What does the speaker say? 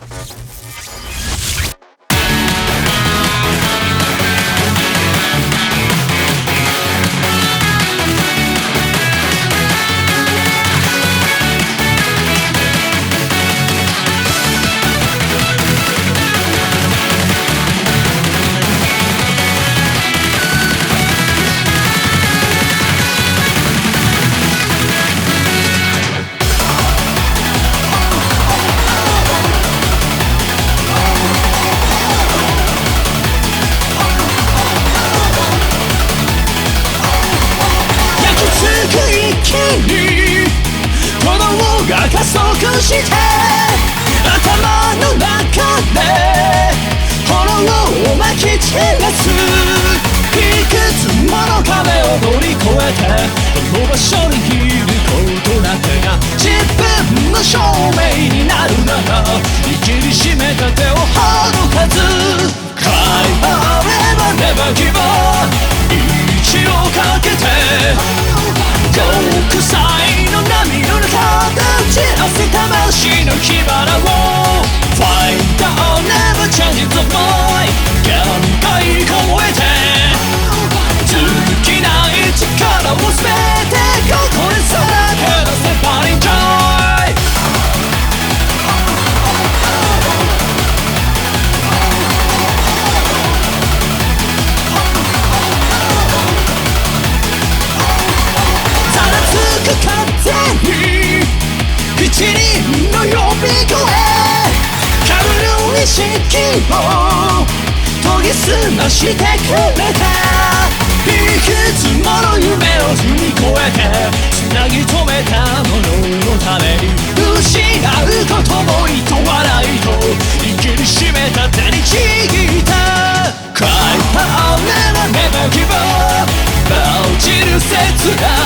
が加速して頭の中で炎をまき散らすいくつもの壁を乗り越えてこの場所にいることなんてが自分の証明になるなら握りしめた手をほどかず Cry forever never give up 一をかけて極彩の波の中で散らせ魂の火花を Fight down never change the boy 限界超えて尽きない力を全てここでさらけ出せバリンジョイざらつく風に一輪の呼び声かぶる意識を研ぎ澄ましてくれたいくつもの夢を踏み越えてつなぎ止めたもののために失うこともいと笑いと握りしめた手にちぎった Cry I'll never never give up 落ちる切ない